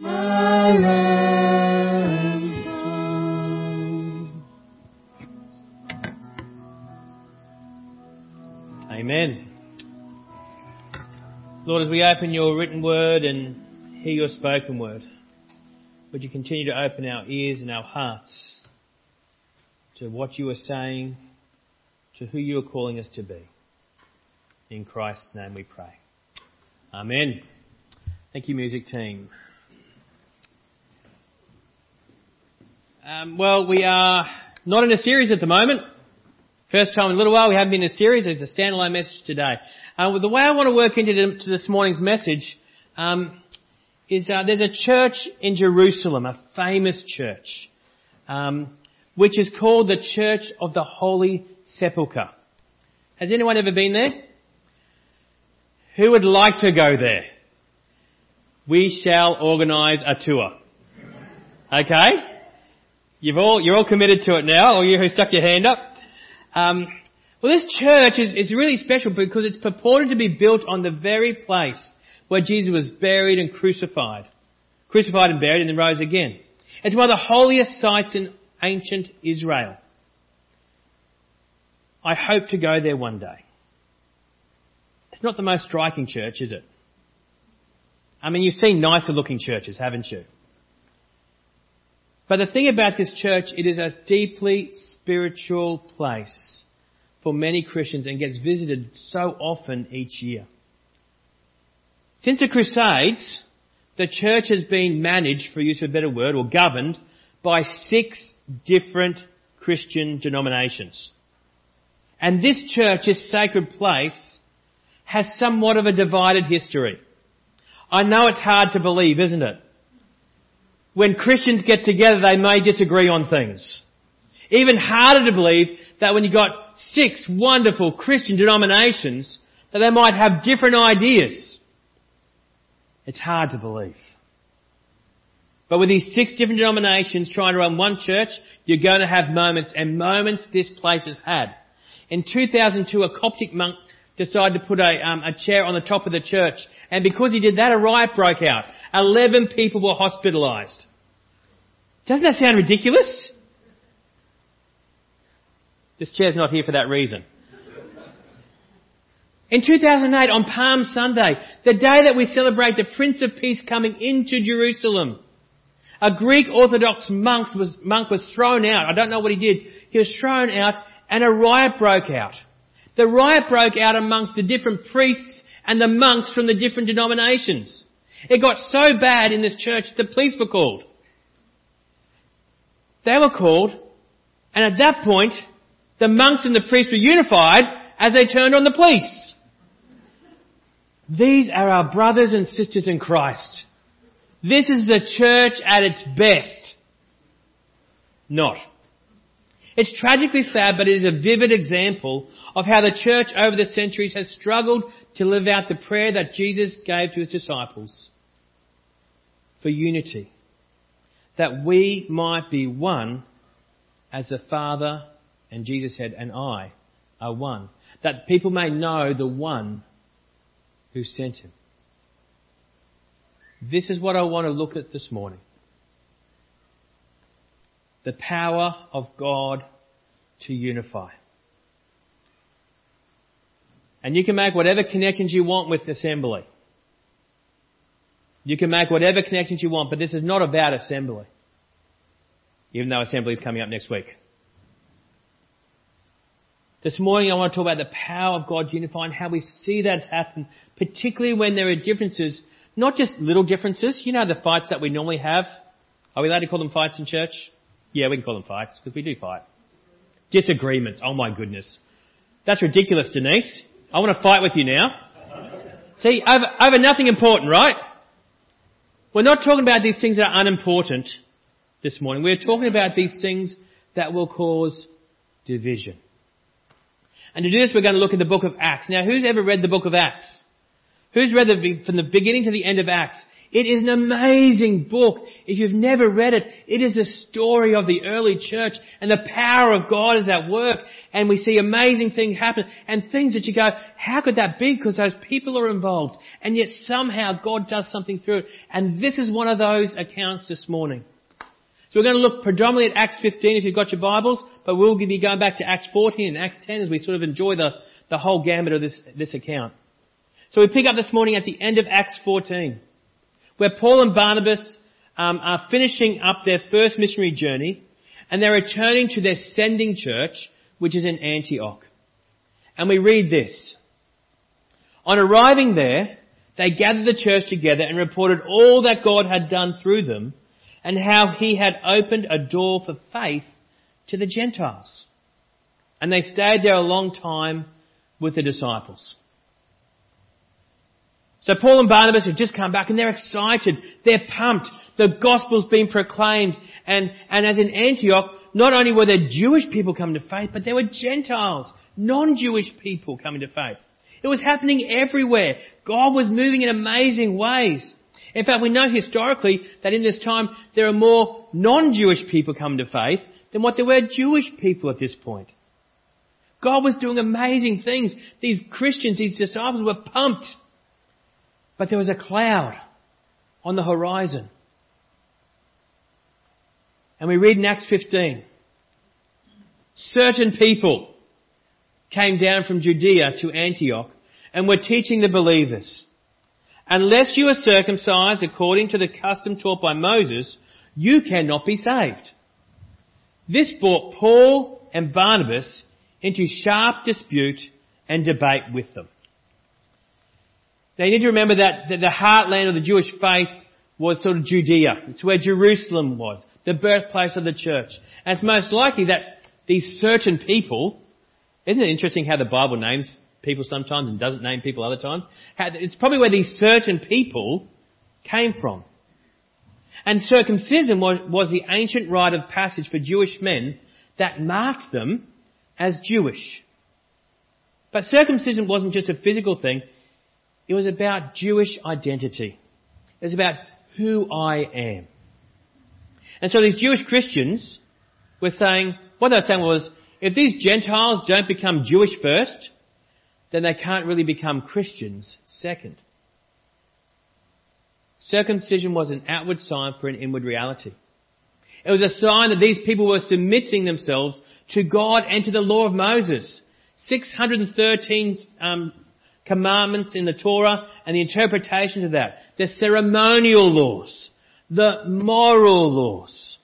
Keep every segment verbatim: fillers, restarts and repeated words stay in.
my ransom. Amen. Lord, as we open your written word and hear your spoken word, would you continue to open our ears and our hearts to what you are saying, to who you are calling us to be. In Christ's name we pray. Amen. Thank you, music team. Um, well, we are not in a series at the moment. First time in a little while we haven't been in a series. It's a standalone message today. Uh, well, the way I want to work into the, to this morning's message um, is uh, there's a church in Jerusalem, a famous church, um, which is called the Church of the Holy Sepulchre. Has anyone ever been there? Who would like to go there? We shall organise a tour. Okay? You've all, you're all committed to it now, or you who stuck your hand up. Um, well, this church is, is really special because it's purported to be built on the very place where Jesus was buried and crucified. Crucified and buried and then rose again. It's one of the holiest sites in ancient Israel. I hope to go there one day. It's not the most striking church, is it? I mean, you've seen nicer looking churches, haven't you? But the thing about this church, it is a deeply spiritual place for many Christians and gets visited so often each year. Since the Crusades, the church has been managed, for use of a better word, or governed, by six different Christian denominations. And this church, this sacred place, has somewhat of a divided history. I know it's hard to believe, isn't it? When Christians get together, they may disagree on things. Even harder to believe that when you've got six wonderful Christian denominations, that they might have different ideas. It's hard to believe. But with these six different denominations trying to run one church, you're going to have moments, and moments this place has had. In two thousand two, a Coptic monk decided to put a, um, a chair on the top of the church, and because he did that, a riot broke out. Eleven people were hospitalised. Doesn't that sound ridiculous? This chair's not here for that reason. In two thousand eight, on Palm Sunday, the day that we celebrate the Prince of Peace coming into Jerusalem, a Greek Orthodox monk was, monk was thrown out. I don't know what he did. He was thrown out and a riot broke out. The riot broke out amongst the different priests and the monks from the different denominations. It got so bad in this church, the police were called. They were called, and at that point, the monks and the priests were unified as they turned on the police. These are our brothers and sisters in Christ. This is the church at its best. Not. It's tragically sad, but it is a vivid example of how the church over the centuries has struggled to live out the prayer that Jesus gave to his disciples for unity. That we might be one as the Father, and Jesus said, and I are one. That people may know the one who sent him. This is what I want to look at this morning. The power of God to unify. And you can make whatever connections you want with assembly. You can make whatever connections you want, but this is not about assembly. Even though assembly is coming up next week. This morning I want to talk about the power of God unifying, how we see that happen, particularly when there are differences, not just little differences. You know the fights that we normally have? Are we allowed to call them fights in church? Yeah, we can call them fights, because we do fight. Disagreements. Oh my goodness. That's ridiculous, Denise. I want to fight with you now. See, over, over nothing important, right? We're not talking about these things that are unimportant this morning. We're talking about these things that will cause division. And to do this, we're going to look at the book of Acts. Now, who's ever read the book of Acts? Who's read the, from the beginning to the end of Acts? It is an amazing book. If you've never read it, it is the story of the early church, and the power of God is at work, and we see amazing things happen and things that you go, how could that be? Because those people are involved, and yet somehow God does something through it. And this is one of those accounts this morning. So we're going to look predominantly at Acts fifteen if you've got your Bibles, but we'll be going back to Acts fourteen and Acts ten as we sort of enjoy the, the whole gambit of this, this account. So we pick up this morning at the end of Acts fourteen, where Paul and Barnabas um, are finishing up their first missionary journey, and they're returning to their sending church, which is in Antioch. And we read this. On arriving there, they gathered the church together and reported all that God had done through them, and how he had opened a door for faith to the Gentiles. And they stayed there a long time with the disciples. So Paul and Barnabas have just come back and they're excited. They're pumped. The gospel's been proclaimed. And, and as in Antioch, not only were there Jewish people coming to faith, but there were Gentiles, non-Jewish people coming to faith. It was happening everywhere. God was moving in amazing ways. In fact, we know historically that in this time there are more non-Jewish people coming to faith than what there were Jewish people at this point. God was doing amazing things. These Christians, these disciples were pumped. But there was a cloud on the horizon. And we read in Acts fifteen, certain people came down from Judea to Antioch and were teaching the believers, unless you are circumcised according to the custom taught by Moses, you cannot be saved. This brought Paul and Barnabas into sharp dispute and debate with them. Now you need to remember that the heartland of the Jewish faith was sort of Judea. It's where Jerusalem was, the birthplace of the church. And it's most likely that these certain people, isn't it interesting how the Bible names people sometimes and doesn't name people other times? It's probably where these certain people came from. And circumcision was, was the ancient rite of passage for Jewish men that marked them as Jewish. But circumcision wasn't just a physical thing. It was about Jewish identity. It was about who I am. And so these Jewish Christians were saying, what they were saying was, if these Gentiles don't become Jewish first, then they can't really become Christians second. Circumcision was an outward sign for an inward reality. It was a sign that these people were submitting themselves to God and to the law of Moses. six hundred thirteen um, commandments in the Torah and the interpretations of that. The ceremonial laws. The moral laws.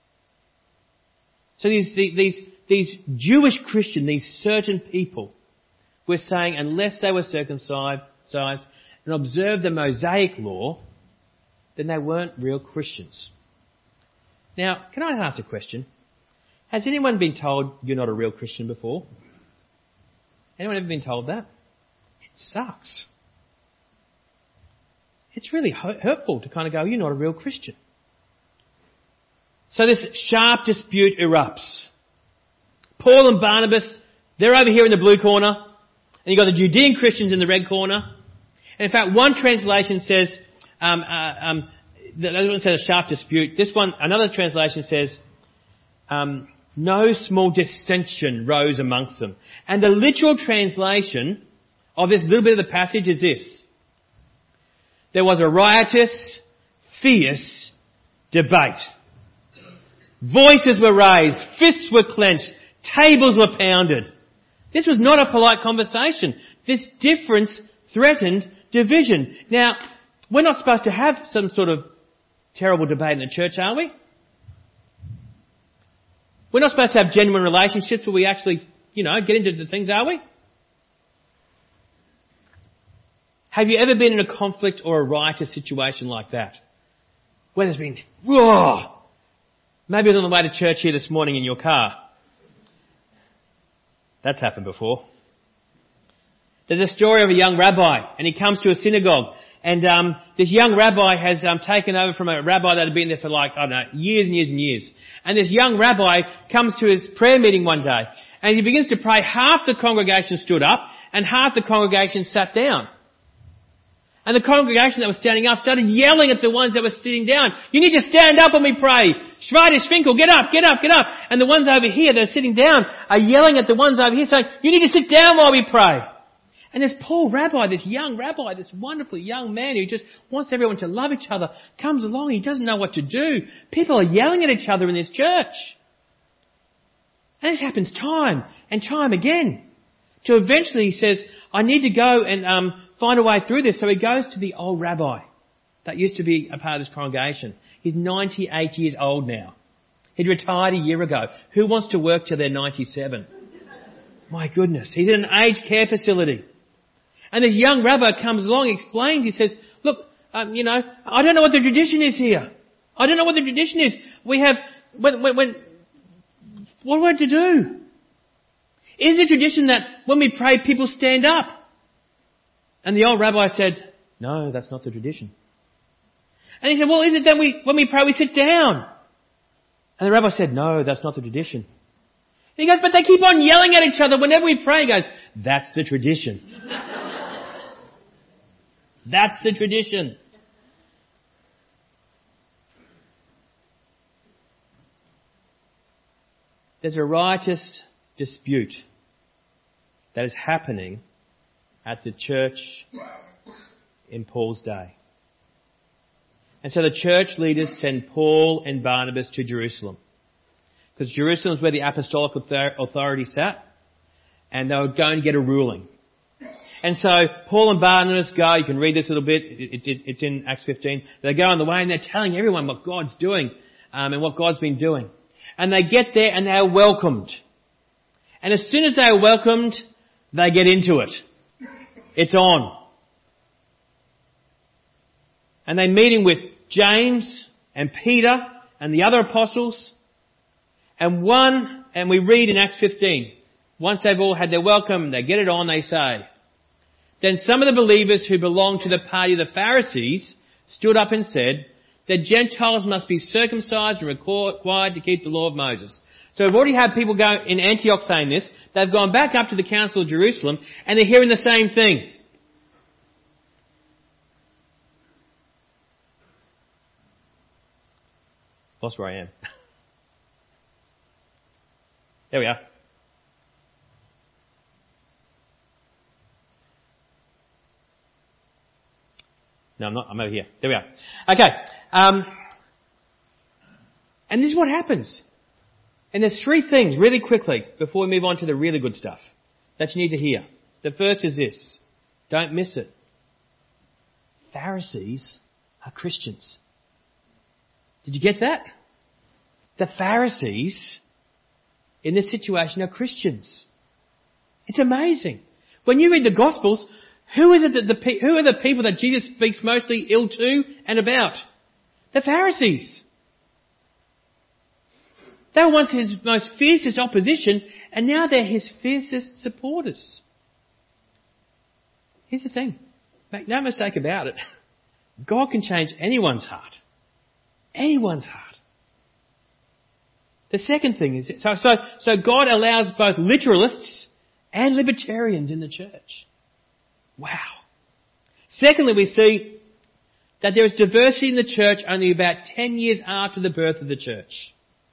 So these, these, these Jewish Christians, these certain people, were saying unless they were circumcised and observed the Mosaic law, then they weren't real Christians. Now, can I ask a question? Has anyone been told you're not a real Christian before? Anyone ever been told that? It sucks. It's really hurtful to kind of go, you're not a real Christian. So this sharp dispute erupts. Paul and Barnabas, they're over here in the blue corner, and you've got the Judean Christians in the red corner. And in fact, one translation says, um, uh, um, that one says a sharp dispute. This one, another translation says, um, no small dissension rose amongst them. And the literal translation of this little bit of the passage is this. There was a riotous, fierce debate. Voices were raised, fists were clenched, tables were pounded. This was not a polite conversation. This difference threatened division. Now, we're not supposed to have some sort of terrible debate in the church, are we? We're not supposed to have genuine relationships where we actually, you know, get into the things, are we? Have you ever been in a conflict or a riotous situation like that? Where there's been, whoa! Maybe it was on the way to church here this morning in your car. That's happened before. There's a story of a young rabbi, and he comes to a synagogue, and um, this young rabbi has um, taken over from a rabbi that had been there for like, I don't know, years and years and years. And this young rabbi comes to his prayer meeting one day, and he begins to pray. Half the congregation stood up, and half the congregation sat down. And the congregation that was standing up started yelling at the ones that were sitting down. You need to stand up when we pray. Schweide, Schwinkel, get up, get up, get up. And the ones over here that are sitting down are yelling at the ones over here saying, you need to sit down while we pray. And this poor rabbi, this young rabbi, this wonderful young man who just wants everyone to love each other, comes along and he doesn't know what to do. People are yelling at each other in this church. And this happens time and time again. Till eventually he says, I need to go and um, find a way through this. So he goes to the old rabbi that used to be a part of this congregation. He's ninety-eight years old now. He'd retired a year ago. Who wants to work till they're ninety-seven? My goodness. He's in an aged care facility. And this young rabbi comes along and explains. He says, look, um, you know, I don't know what the tradition is here. I don't know what the tradition is. We have, when, when, when what are we to do? Is it tradition that when we pray, people stand up? And the old rabbi said, no, that's not the tradition. And he said, well, is it that we, when we pray, we sit down? And the rabbi said, no, that's not the tradition. And he goes, but they keep on yelling at each other whenever we pray. He goes, that's the tradition. That's the tradition. There's a riotous dispute that is happening at the church in Paul's day. And so the church leaders send Paul and Barnabas to Jerusalem. Because Jerusalem is where the apostolic authority sat. And they were going to get a ruling. And so Paul and Barnabas go, you can read this a little bit, it, it, it's in Acts fifteen. They go on the way and they're telling everyone what God's doing um, and what God's been doing. And they get there and they are welcomed. And as soon as they are welcomed, they get into it. It's on. And they're meeting with James and Peter and the other apostles. And one, and we read in Acts fifteen, once they've all had their welcome, they get it on, they say, then some of the believers who belonged to the party of the Pharisees stood up and said, the Gentiles must be circumcised and required to keep the law of Moses. So we've already had people go in Antioch saying this. They've gone back up to the Council of Jerusalem and they're hearing the same thing. Lost where I am. There we are. No, I'm not. I'm over here. There we are. Okay. Um, and this is what happens. And there's three things really quickly before we move on to the really good stuff that you need to hear. The first is this. Don't miss it. Pharisees are Christians. Did you get that? The Pharisees in this situation are Christians. It's amazing. When you read the Gospels, who is it that the who are the people that Jesus speaks mostly ill to and about? The Pharisees. They were once his most fiercest opposition, and now they're his fiercest supporters. Here's the thing. Make no mistake about it. God can change anyone's heart. Anyone's heart. The second thing is, so, so, so God allows both literalists and libertarians in the church. Wow. Secondly, we see that there is diversity in the church only about ten years after the birth of the church.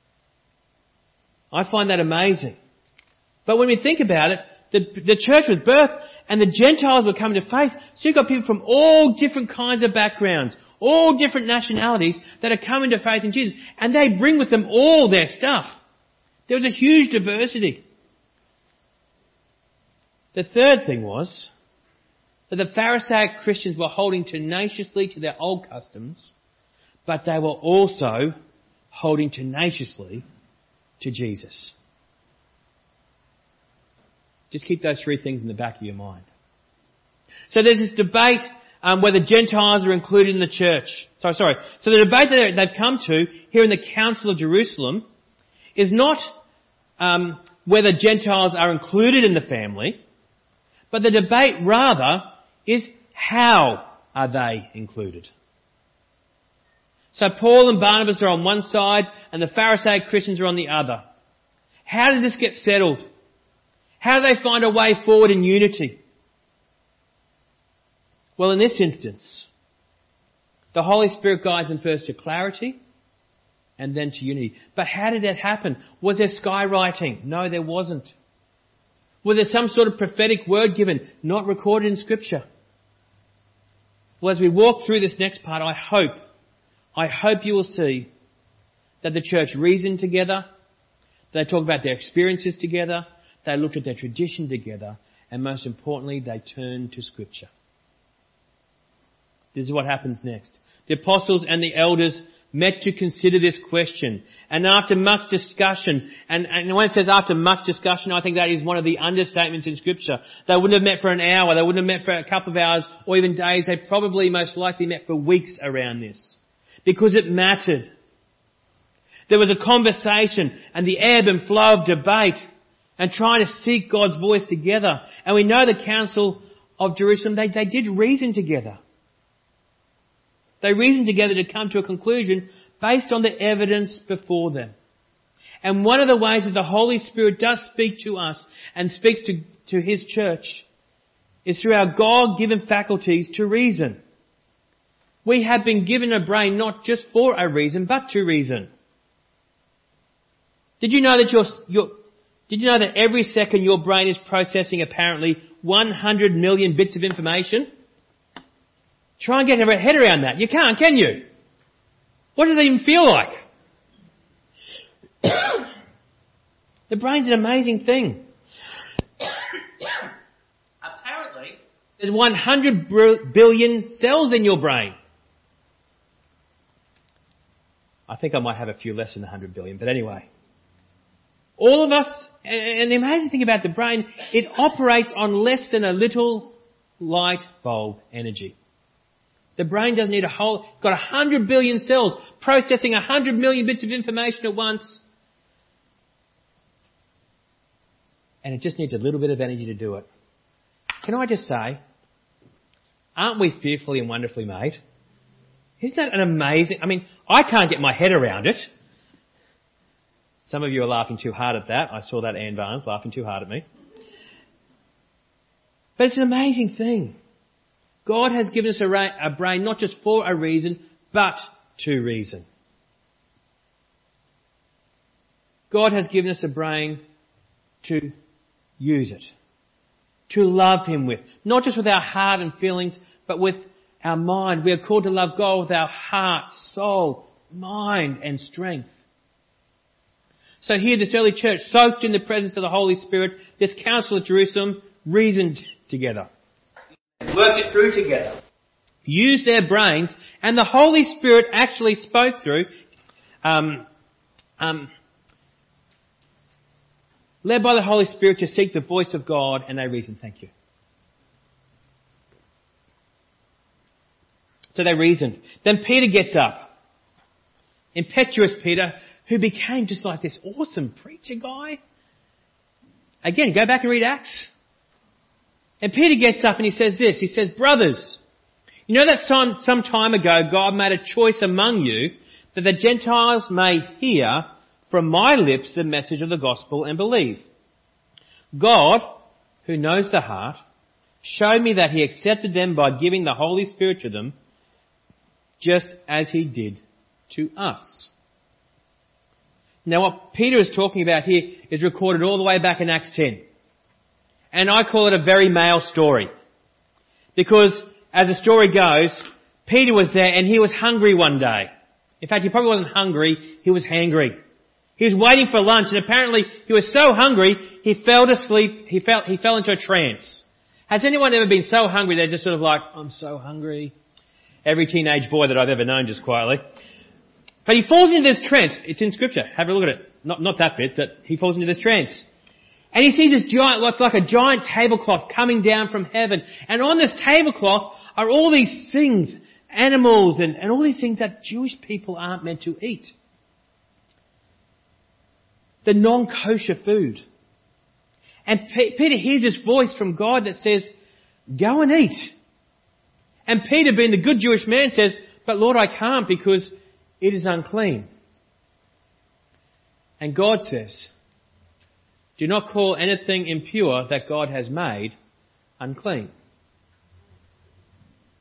I find that amazing. But when we think about it, the, the church was birthed and the Gentiles were coming to faith. So you've got people from all different kinds of backgrounds, all different nationalities that are coming to faith in Jesus. And they bring with them all their stuff. There was a huge diversity. The third thing was that the Pharisaic Christians were holding tenaciously to their old customs, but they were also holding tenaciously to Jesus. Just keep those three things in the back of your mind. So there's this debate um, whether Gentiles are included in the church. Sorry, sorry. So the debate that they've come to here in the Council of Jerusalem is not um, whether Gentiles are included in the family, but the debate rather is how are they included. So Paul and Barnabas are on one side and the Pharisaic Christians are on the other. How does this get settled? How do they find a way forward in unity? Well, in this instance, the Holy Spirit guides them first to clarity and then to unity. But how did that happen? Was there skywriting? No, there wasn't. Was there some sort of prophetic word given? Not recorded in Scripture. Well, as we walk through this next part, I hope, I hope you will see that the church reasoned together, they talked about their experiences together, they looked at their tradition together, and most importantly, they turned to Scripture. This is what happens next. The apostles and the elders met to consider this question. And after much discussion, and, and when it says after much discussion, I think that is one of the understatements in Scripture. They wouldn't have met for an hour, they wouldn't have met for a couple of hours or even days. They probably most likely met for weeks around this. Because it mattered. There was a conversation and the ebb and flow of debate and trying to seek God's voice together. And we know the Council of Jerusalem, they, they did reason together. They reasoned together to come to a conclusion based on the evidence before them. And one of the ways that the Holy Spirit does speak to us and speaks to, to His church is through our God-given faculties to reason. We have been given a brain not just for a reason, but to reason. Did you know that your, your, did you know that every second your brain is processing apparently one hundred million bits of information? Try and get your head around that. You can't, can you? What does it even feel like? The brain's an amazing thing. Apparently, there's one hundred billion cells in your brain. I think I might have a few less than one hundred billion, but anyway. All of us, and the amazing thing about the brain, it operates on less than a little light bulb energy. The brain doesn't need a whole, got one hundred billion cells processing one hundred million bits of information at once. And it just needs a little bit of energy to do it. Can I just say, aren't we fearfully and wonderfully made? Isn't that an amazing, I mean, I can't get my head around it. Some of you are laughing too hard at that. I saw that Ann Barnes laughing too hard at me. But it's an amazing thing. God has given us a, ra- a brain not just for a reason, but to reason. God has given us a brain to use it, to love Him with. Not just with our heart and feelings, but with our mind. We are called to love God with our heart, soul, mind and strength. So here this early church, soaked in the presence of the Holy Spirit, this Council of Jerusalem, reasoned together. Worked it through together. Used their brains, and the Holy Spirit actually spoke through, um, um, led by the Holy Spirit to seek the voice of God, and they reasoned. Thank you. So they reasoned. Then Peter gets up. Impetuous Peter, who became just like this awesome preacher guy. Again, go back and read Acts. And Peter gets up and he says this. He says, brothers, you know that some, some time ago God made a choice among you that the Gentiles may hear from my lips the message of the gospel and believe. God, who knows the heart, showed me that He accepted them by giving the Holy Spirit to them, just as He did to us. Now what Peter is talking about here is recorded all the way back in Acts ten. And I call it a very male story. Because, as the story goes, Peter was there and he was hungry one day. In fact, he probably wasn't hungry, he was hangry. He was waiting for lunch and apparently he was so hungry, he fell to sleep, he fell, he fell into a trance. Has anyone ever been so hungry they're just sort of like, I'm so hungry? Every teenage boy that I've ever known just quietly. But he falls into this trance. It's in Scripture. Have a look at it. Not, not that bit, that he falls into this trance. And he sees this giant, what's like a giant tablecloth coming down from heaven. And on this tablecloth are all these things, animals and, and all these things that Jewish people aren't meant to eat. The non-kosher food. And P- Peter hears this voice from God that says, go and eat. And Peter, being the good Jewish man, says, but Lord, I can't because it is unclean. And God says, do not call anything impure that God has made unclean.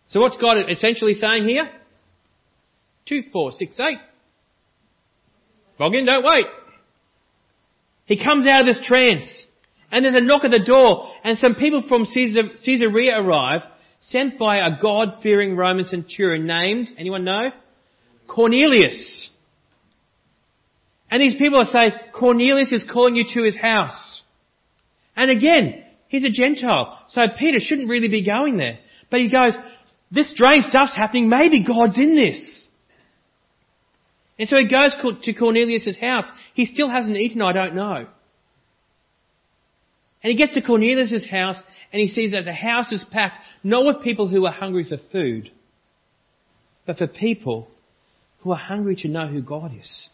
So what's God essentially saying here? Two, four, six, eight. Log in, don't wait. He comes out of this trance, and there's a knock at the door, and some people from Caesar, Caesarea arrive, sent by a God-fearing Roman centurion named, anyone know? Cornelius. And these people say, Cornelius is calling you to his house. And again, he's a Gentile, so Peter shouldn't really be going there. But he goes, this strange stuff's happening, maybe God's in this. And so he goes to Cornelius' house. He still hasn't eaten, I don't know. And he gets to Cornelius' house and he sees that the house is packed, not with people who are hungry for food, but for people who are hungry to know who God is.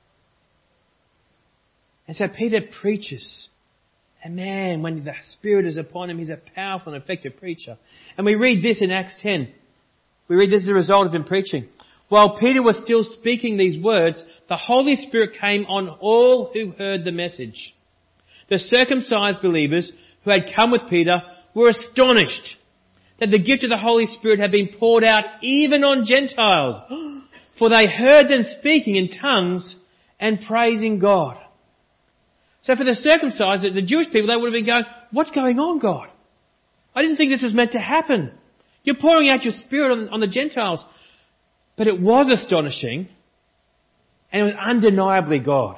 And so Peter preaches. And man, when the Spirit is upon him, he's a powerful and effective preacher. And we read this in Acts ten. We read this as a result of him preaching. While Peter was still speaking these words, the Holy Spirit came on all who heard the message. The circumcised believers who had come with Peter were astonished that the gift of the Holy Spirit had been poured out even on Gentiles, for they heard them speaking in tongues and praising God. So for the circumcised, the Jewish people, they would have been going, what's going on, God? I didn't think this was meant to happen. You're pouring out your Spirit on, on the Gentiles. But it was astonishing, and it was undeniably God.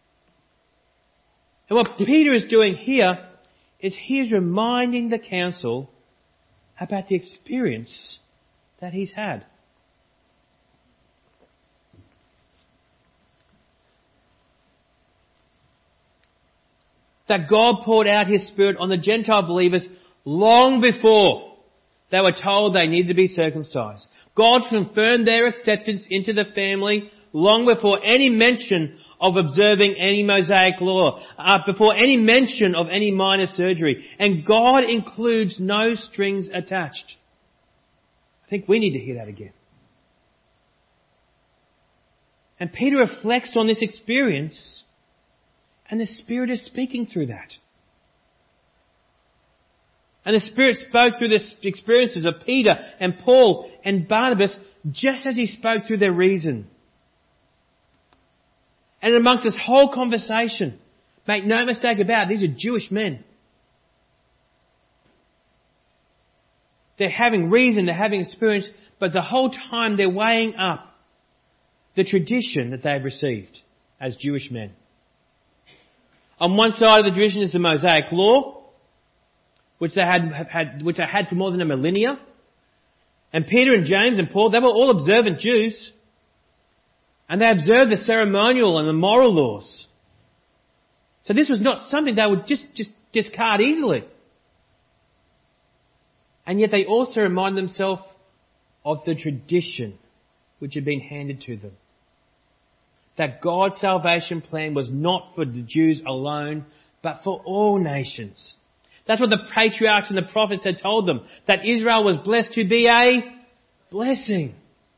And what Peter is doing here is he is reminding the council about the experience that he's had. That God poured out His Spirit on the Gentile believers long before they were told they needed to be circumcised. God confirmed their acceptance into the family long before any mention of observing any Mosaic law, uh, before any mention of any minor surgery. And God includes no strings attached. I think we need to hear that again. And Peter reflects on this experience, and the Spirit is speaking through that. And the Spirit spoke through the experiences of Peter and Paul and Barnabas just as He spoke through their reason. And amongst this whole conversation, make no mistake about it, these are Jewish men. They're having reason, they're having experience, but the whole time they're weighing up the tradition that they've received as Jewish men. On one side of the tradition is the Mosaic law, which they had, have had, which they had for more than a millennia. And Peter and James and Paul, they were all observant Jews. And they observed the ceremonial and the moral laws. So this was not something they would just, just discard easily. And yet they also remind themselves of the tradition which had been handed to them. That God's salvation plan was not for the Jews alone, but for all nations. That's what the patriarchs and the prophets had told them, that Israel was blessed to be a blessing.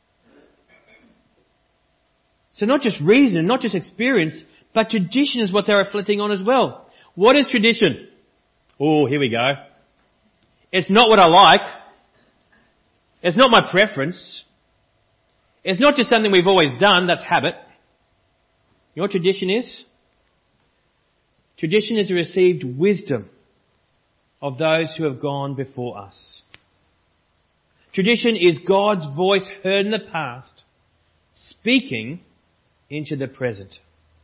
So not just reason, not just experience, but tradition is what they're reflecting on as well. What is tradition? Oh, here we go. It's not what I like. It's not my preference. It's not just something we've always done, that's habit. You know what tradition is? Tradition is a received wisdom of those who have gone before us. Tradition is God's voice heard in the past, speaking into the present.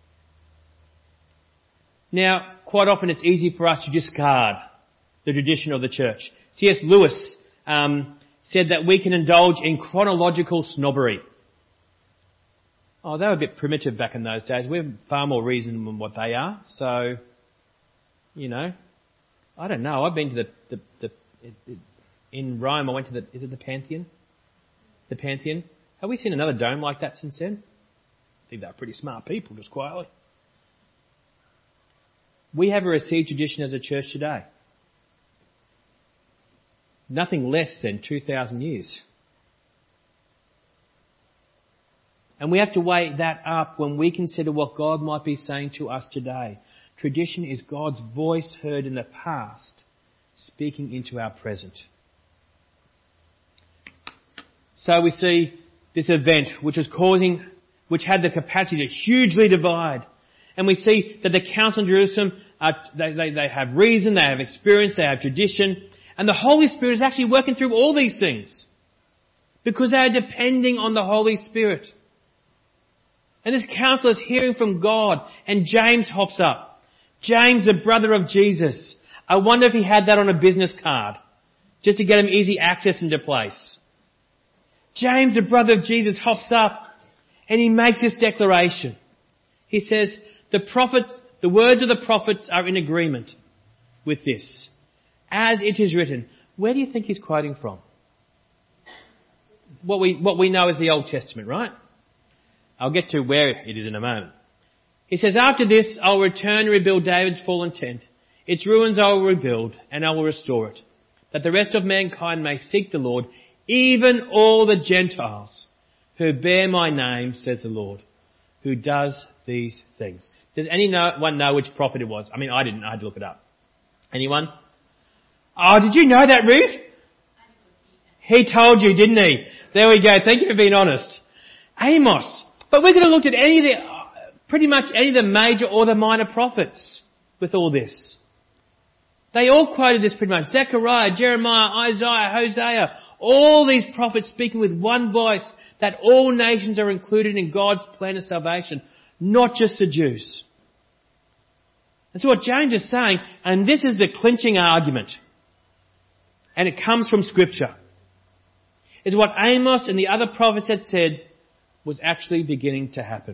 Now, quite often it's easy for us to discard the tradition of the church. C S Lewis um, said that we can indulge in chronological snobbery. Oh, they were a bit primitive back in those days. We have far more reason than what they are. So, you know, I don't know. I've been to the, the, the it, it, in Rome, I went to the, is it the Pantheon? The Pantheon. Have we seen another dome like that since then? I think they're pretty smart people, just quietly. We have a received tradition as a church today. Nothing less than two thousand years. And we have to weigh that up when we consider what God might be saying to us today. Tradition is God's voice heard in the past, speaking into our present. So we see this event which was causing, which had the capacity to hugely divide. And we see that the council in Jerusalem, are, they, they, they have reason, they have experience, they have tradition. And the Holy Spirit is actually working through all these things. Because they are depending on the Holy Spirit. And this council is hearing from God. And James hops up. James, the brother of Jesus. I wonder if he had that on a business card. Just to get him easy access into place. James, the brother of Jesus, hops up. And he makes this declaration. He says, the prophets, the words of the prophets are in agreement with this. As it is written. Where do you think he's quoting from? What we, what we know is the Old Testament, right? I'll get to where it is in a moment. He says, after this, I'll return and rebuild David's fallen tent. Its ruins I will rebuild, and I will restore it, that the rest of mankind may seek the Lord, even all the Gentiles who bear my name, says the Lord, who does these things. Does anyone know which prophet it was? I mean, I didn't. I had to look it up. Anyone? Oh, did you know that, Ruth? He told you, didn't he? There we go. Thank you for being honest. Amos. But we could have looked at any of the, pretty much any of the major or the minor prophets with all this. They all quoted this pretty much. Zechariah, Jeremiah, Isaiah, Hosea. All these prophets speaking with one voice that all nations are included in God's plan of salvation. Not just the Jews. That's what James is saying. And this is the clinching argument. And it comes from Scripture. Is what Amos and the other prophets had said was actually beginning to happen.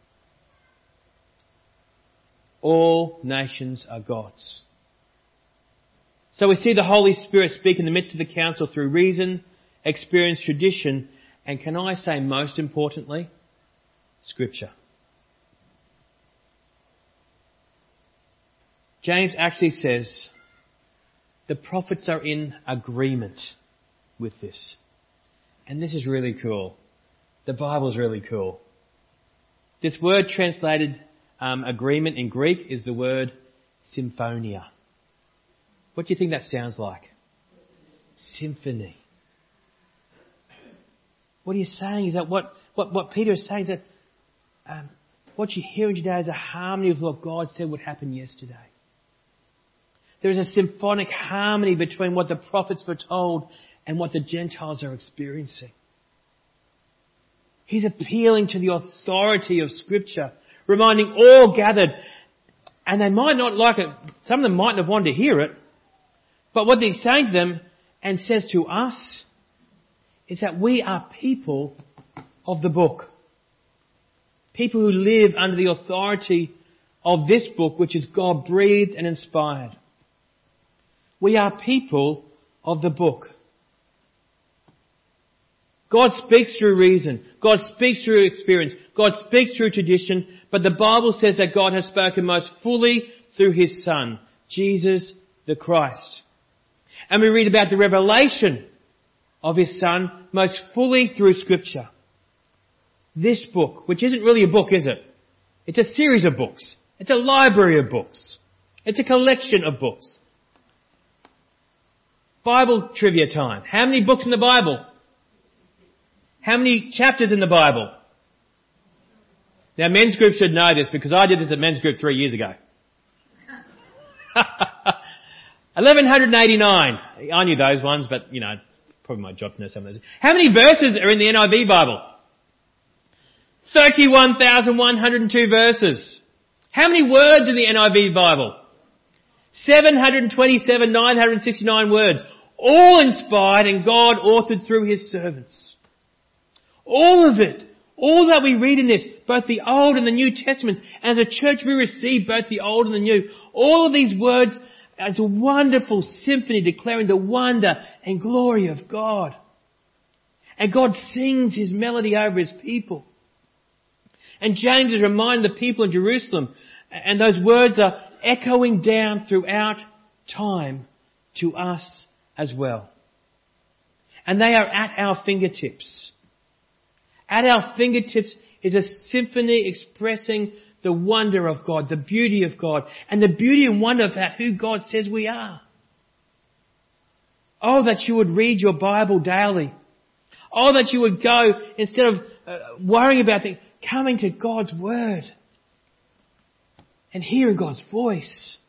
All nations are God's. So we see the Holy Spirit speak in the midst of the council through reason, experience, tradition, and can I say most importantly, Scripture. James actually says the prophets are in agreement with this. And this is really cool. The Bible's really cool. This word translated um, agreement in Greek is the word symphonia. What do you think that sounds like? Symphony. What are you saying is that what, what, what Peter is saying is that um, what you're hearing today is a harmony with what God said would happen yesterday. There is a symphonic harmony between what the prophets foretold and what the Gentiles are experiencing. He's appealing to the authority of Scripture, reminding all gathered, and they might not like it, some of them mightn't have wanted to hear it, but what he's saying to them and says to us is that we are people of the book. People who live under the authority of this book, which is God-breathed and inspired. We are people of the book. God speaks through reason. God speaks through experience. God speaks through tradition. But the Bible says that God has spoken most fully through His Son, Jesus the Christ. And we read about the revelation of His Son most fully through Scripture. This book, which isn't really a book, is it? It's a series of books. It's a library of books. It's a collection of books. Bible trivia time. How many books in the Bible? How many chapters in the Bible? Now, men's group should know this because I did this at men's group three years ago. eleven eighty-nine. I knew those ones, but, you know, it's probably my job to know some of those. How many verses are in the N I V Bible? thirty-one thousand one hundred two verses. How many words in the N I V Bible? seven hundred twenty-seven thousand nine hundred sixty-nine words. All inspired and God authored through His servants. All of it. All that we read in this, both the Old and the New Testaments. As a church we receive both the Old and the New. All of these words as a wonderful symphony declaring the wonder and glory of God. And God sings His melody over His people. And James is reminding the people in Jerusalem, and those words are echoing down throughout time to us as well. And they are at our fingertips. At our fingertips is a symphony expressing the wonder of God, the beauty of God, and the beauty and wonder of who God says we are. Oh, that you would read your Bible daily. Oh, that you would go, instead of uh, worrying about things, coming to God's Word and hearing God's voice.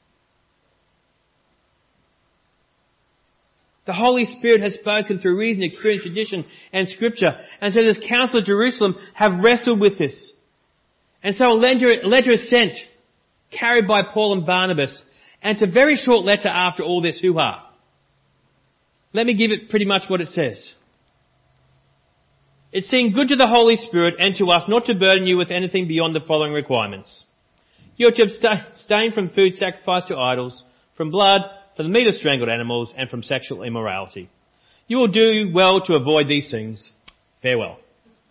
The Holy Spirit has spoken through reason, experience, tradition and Scripture. And so this Council of Jerusalem have wrestled with this. And so a letter, a letter is sent, carried by Paul and Barnabas. And it's a very short letter after all this hoo-ha. Let me give it pretty much what it says. It seemed good to the Holy Spirit and to us not to burden you with anything beyond the following requirements. You are to abstain from food sacrificed to idols, from blood, from the meat of strangled animals, and from sexual immorality. You will do well to avoid these things. Farewell.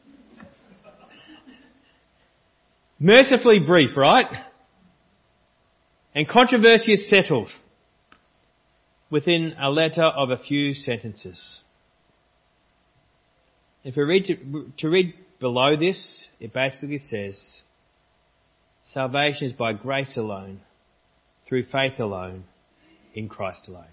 Mercifully brief, right? And controversy is settled within a letter of a few sentences. If we read to, to read below this, it basically says, salvation is by grace alone, through faith alone, in Christ alone.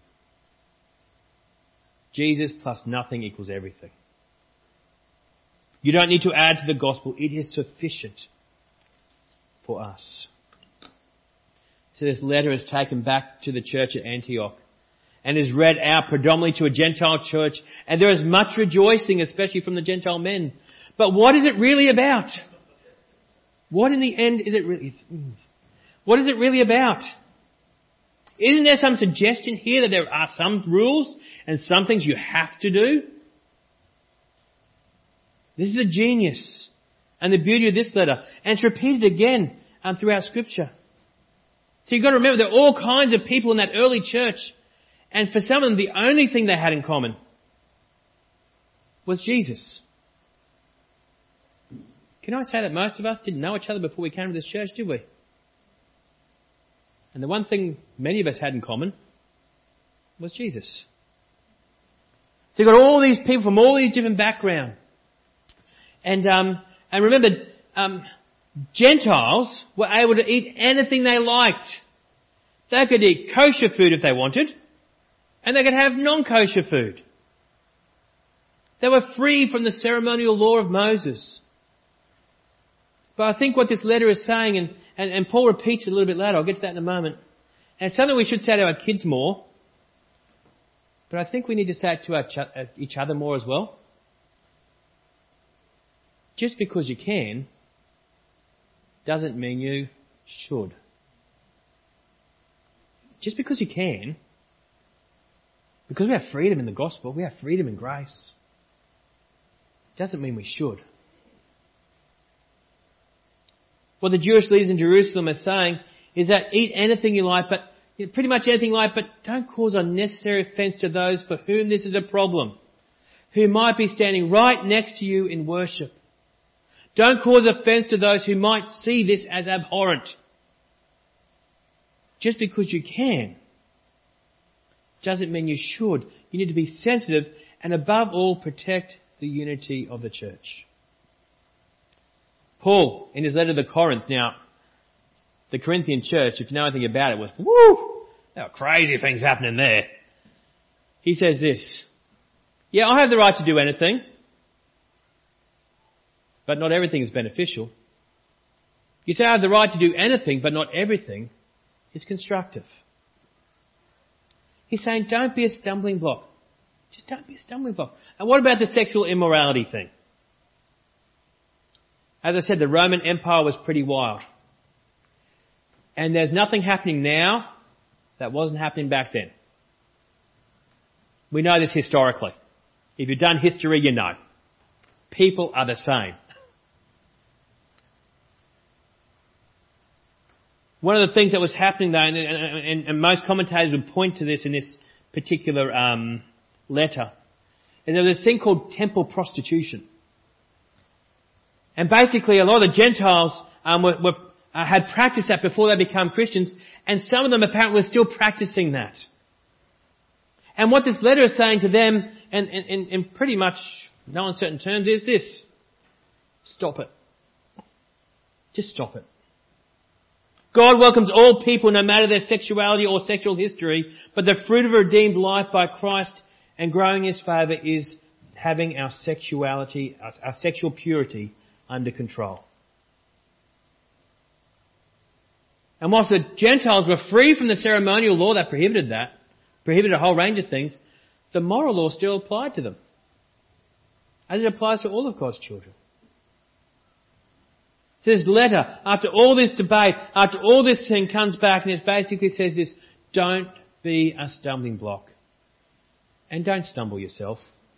Jesus plus nothing equals everything. You don't need to add to the gospel. It is sufficient for us. So this letter is taken back to the church at Antioch and is read out predominantly to a Gentile church, and there is much rejoicing, especially from the Gentile men. But what is it really about? What in the end is it really, what is it really about? Isn't there some suggestion here that there are some rules and some things you have to do? This is the genius and the beauty of this letter. And it's repeated again um, throughout Scripture. So you've got to remember there are all kinds of people in that early church. And for some of them, the only thing they had in common was Jesus. Can I say that most of us didn't know each other before we came to this church, did we? And the one thing many of us had in common was Jesus. So you've got all these people from all these different backgrounds. And um, and remember, um, Gentiles were able to eat anything they liked. They could eat kosher food if they wanted, and they could have non-kosher food. They were free from the ceremonial law of Moses. But I think what this letter is saying, and, and, and Paul repeats it a little bit later, I'll get to that in a moment, and it's something we should say to our kids more, but I think we need to say it to our ch- each other more as well. Just because you can doesn't mean you should. Just because you can, because we have freedom in the gospel, we have freedom in grace, doesn't mean we should. What the Jewish leaders in Jerusalem are saying is that eat anything you like, but you know, pretty much anything you like, but don't cause unnecessary offence to those for whom this is a problem, who might be standing right next to you in worship. Don't cause offence to those who might see this as abhorrent. Just because you can doesn't mean you should. You need to be sensitive and above all protect the unity of the church. Paul, in his letter to Corinth, now, the Corinthian church, if you know anything about it, was, woo, there were crazy things happening there. He says this, yeah, I have the right to do anything, but not everything is beneficial. You say I have the right to do anything, but not everything is constructive. He's saying don't be a stumbling block. Just don't be a stumbling block. And what about the sexual immorality thing? As I said, the Roman Empire was pretty wild. And there's nothing happening now that wasn't happening back then. We know this historically. If you've done history, you know. People are the same. One of the things that was happening though, and, and, and most commentators would point to this in this particular um, letter, is there was this thing called temple prostitution. And basically a lot of the Gentiles um, were, were, uh, had practiced that before they became Christians, and some of them apparently were still practicing that. And what this letter is saying to them, and in pretty much no uncertain terms, is this. Stop it. Just stop it. God welcomes all people no matter their sexuality or sexual history, but the fruit of a redeemed life by Christ and growing His favour is having our sexuality, our, our sexual purity under control. And whilst the Gentiles were free from the ceremonial law that prohibited that, prohibited a whole range of things, the moral law still applied to them, as it applies to all of God's children. So this letter, after all this debate, after all this thing, comes back and it basically says this: don't be a stumbling block. And don't stumble yourself.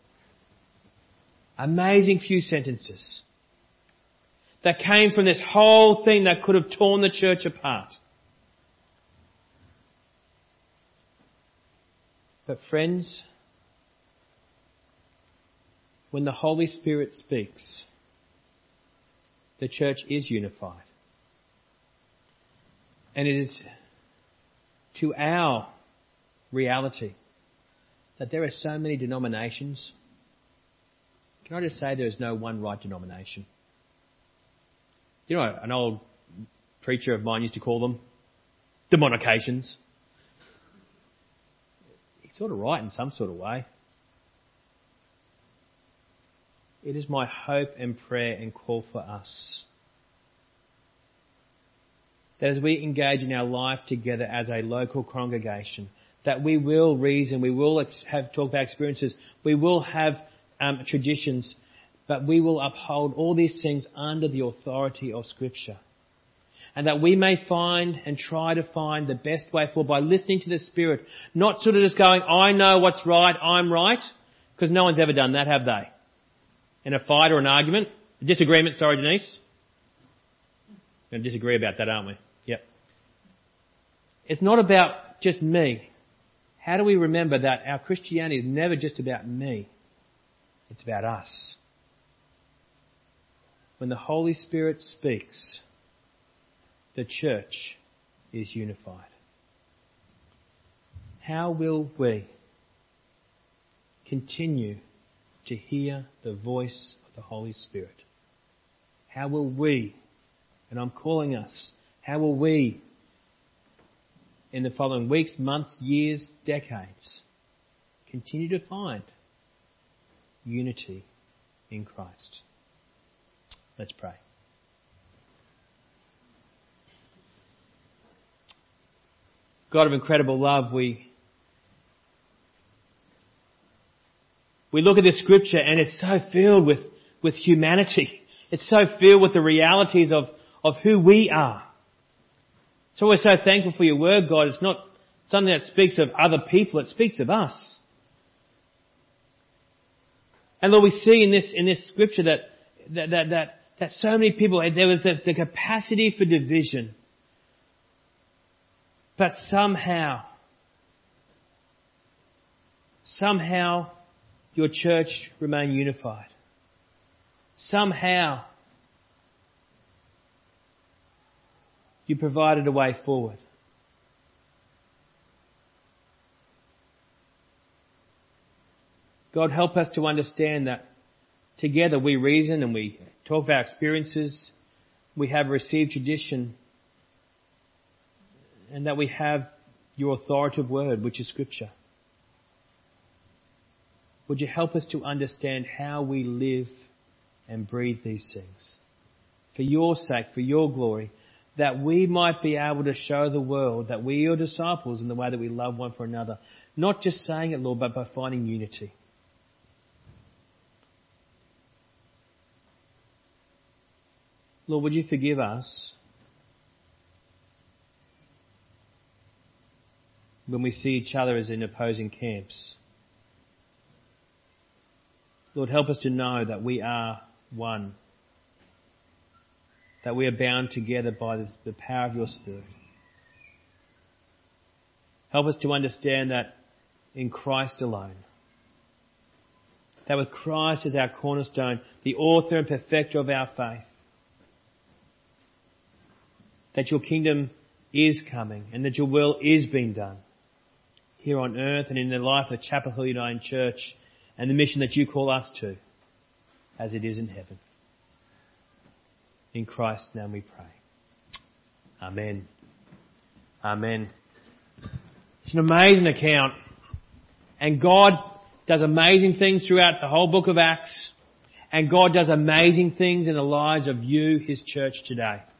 Amazing few sentences that came from this whole thing that could have torn the church apart. But friends, when the Holy Spirit speaks, the church is unified. And it is to our reality that there are so many denominations. Can I just say there is no one right denomination? You know, an old preacher of mine used to call them demonications. He's sort of right in some sort of way. It is my hope and prayer and call for us that as we engage in our life together as a local congregation, that we will reason, we will have talk about experiences, we will have um, traditions, but we will uphold all these things under the authority of Scripture. And that we may find and try to find the best way forward by listening to the Spirit, not sort of just going, I know what's right, I'm right, because no one's ever done that, have they? In a fight or an argument, a disagreement, sorry Denise. We're going to disagree about that, aren't we? Yep. It's not about just me. How do we remember that our Christianity is never just about me? It's about us. When the Holy Spirit speaks, the church is unified. How will we continue to hear the voice of the Holy Spirit? How will we, and I'm calling us, how will we in the following weeks, months, years, decades continue to find unity in Christ? Let's pray. God of incredible love, we we look at this scripture and it's so filled with, with humanity. It's so filled with the realities of, of who we are. So we're so thankful for your word, God. It's not something that speaks of other people, it speaks of us. And Lord, we see in this in this scripture that that that that, that so many people, there was the, the capacity for division. But somehow, somehow your church remained unified. Somehow you provided a way forward. God, help us to understand that together we reason and we talk about experiences, we have received tradition, and that we have your authoritative word, which is Scripture. Would you help us to understand how we live and breathe these things? For your sake, for your glory, that we might be able to show the world that we are your disciples in the way that we love one for another. Not just saying it, Lord, but by finding unity. Lord, would you forgive us when we see each other as in opposing camps? Lord, help us to know that we are one, that we are bound together by the, the power of your Spirit. Help us to understand that in Christ alone, that with Christ as our cornerstone, the author and perfecter of our faith, that your kingdom is coming and that your will is being done here on earth and in the life of Chapel Hill United Church and the mission that you call us to, as it is in heaven. In Christ's name we pray. Amen. Amen. It's an amazing account. And God does amazing things throughout the whole book of Acts. And God does amazing things in the lives of you, His church today.